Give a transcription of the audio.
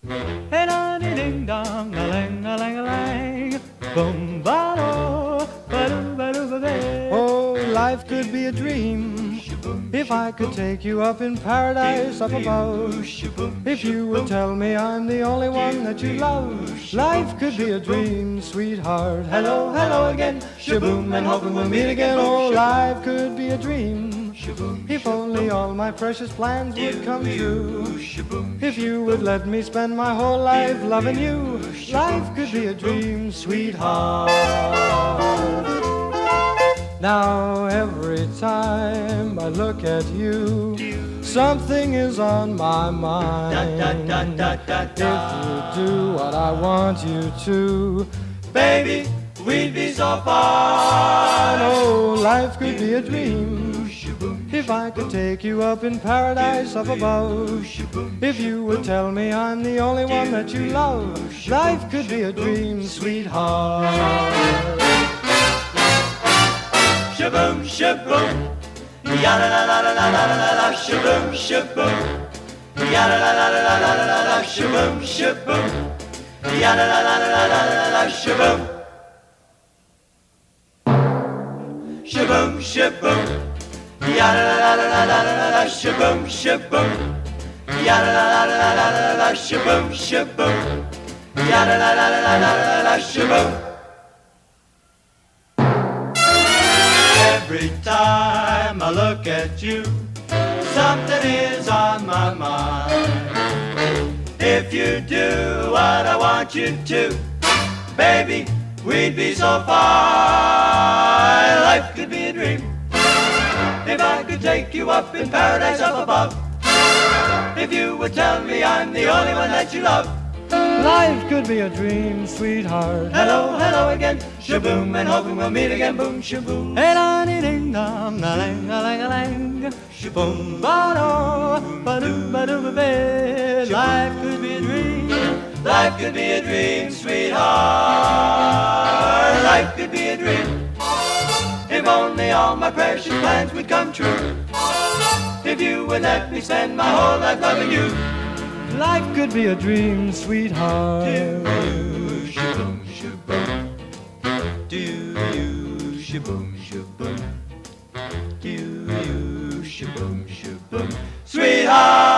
Hey, da ding dong, a lang, a lang, a lang. Boom, ba do, ba do, ba do, ba ba. Oh, life could be a dream if I could take you up in paradise up above. If you would tell me I'm the only one that you love, life could be a dream, sweetheart. Hello, hello again, shaboom, and hoping we'll meet again. Oh, life could be a dream if only all my precious plans would come true. If you would let me spend my whole life loving you, life could be a dream, sweetheart. Now every time I look at you, something is on my mind. If you do what I want you to, baby, we'd be so fine. Oh, life could be a dream if I could take you up in paradise up above. If you would tell me I'm the only one that you love, life could be a dream, sweetheart. Shaboom, shaboom, ya-la-la-la-la-la-la-la-la, shaboom, shaboom, ya-la-la-la-la-la-la-la, shaboom, shaboom, ya-la-la-la-la-la-la-la, shaboom, shaboom, shaboom, ya-la-la-la-la-la-la-la, shaboom, shaboom, ya-la-la-la-la-la-la-la, shaboom, shaboom, ya-la-la-la-la-la-la-la, shaboom. Every time I look at you, something is on my mind. If you do what I want you to, baby, we'd be so fine. Life could be a dream if I could take you up in paradise up above. If you would tell me I'm the only one that you love, life could be a dream, sweetheart. Hello, hello again, shaboom, and hoping we'll meet again, boom, shaboom. Hey, da ding dong, a lang, a lang, a lang, shaboom, ba do, ba do, ba do, ba ba. Life could be a dream, life could be a dream, sweetheart. Life could be a dream if only all my precious plans would come true. If you would let me spend my whole life loving you, life could be a dream, sweetheart. Do you shaboom shaboom? Do you shaboom shaboom? Do you shaboom shaboom? Sweetheart.